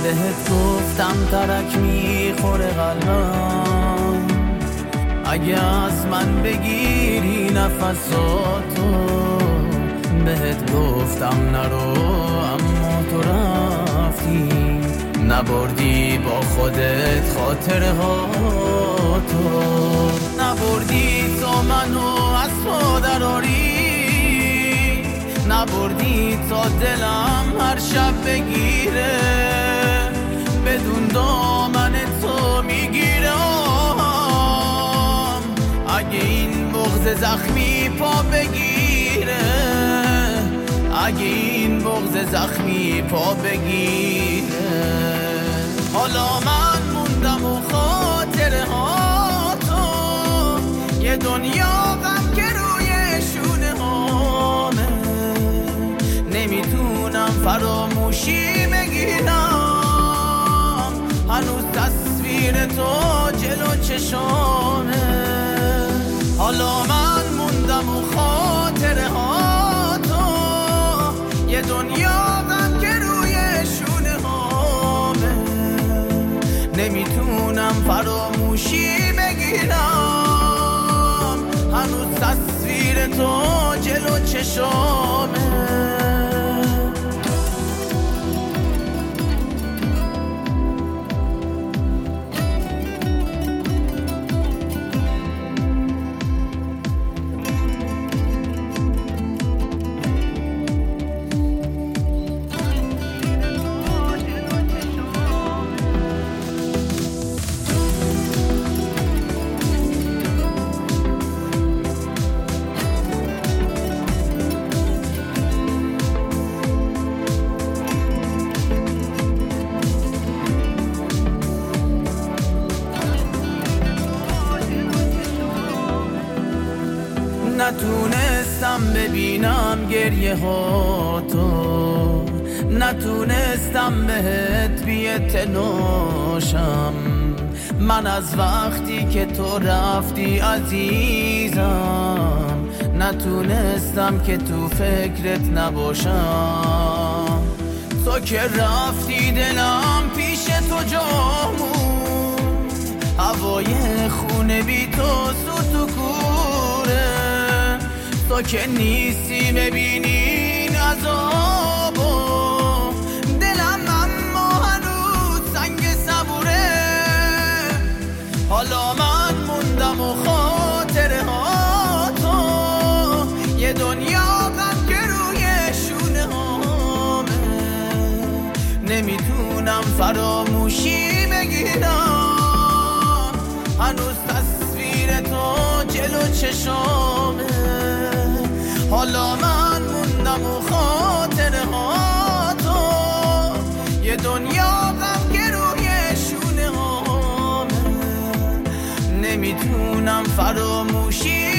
بهت گفتم ترک میخوره قلبم، اگه از من بگیری نفساتو. بهت گفتم نرو اما تو رفتی، نبردی با خودت خاطره ها تو، نبردی تا منو از پا دراری، نبردی تا دلم هر شب بگیره، بدون دامن تو میگیره. اگه این بغض زخمی پا بگیره، اگه این بغض زخمی پا بگیره. حالا من موندم و خاطره ها تو، یه دنیا غم که روی شونه هامه، نمیتونم فراموشی بگیرم، هنوز تصویر تو جلو چشامه. حالا من موندم و خاطره ها تو، یه دنیا غم که روی شونه هامه، نمیتونم فراموشی بگیرم، هنوز تصویر تو جلو چشامه. نتونستم ببینم گریه ها تو، نتونستم بهت بی‌اعتناشم. من از وقتی که تو رفتی عزیزم، نتونستم که تو فکرت نباشم. تو که رفتی دلم پیش تو جامون، هوای خونه بی تو سوت و کوره. تو که نیستی ببینی این عذابو، دلم اما هنوز سنگ صبوره. حالا من موندم و خاطره ها تو، یه دنیا غم که روی شونه هامه، نمیتونم فراموشی بگیرم، هنوز تصویر تو جلو چشامه. حالا من موندم و خاطره ها تو، یه دنیا غم که روی شونه هامه، نمیتونم فراموشی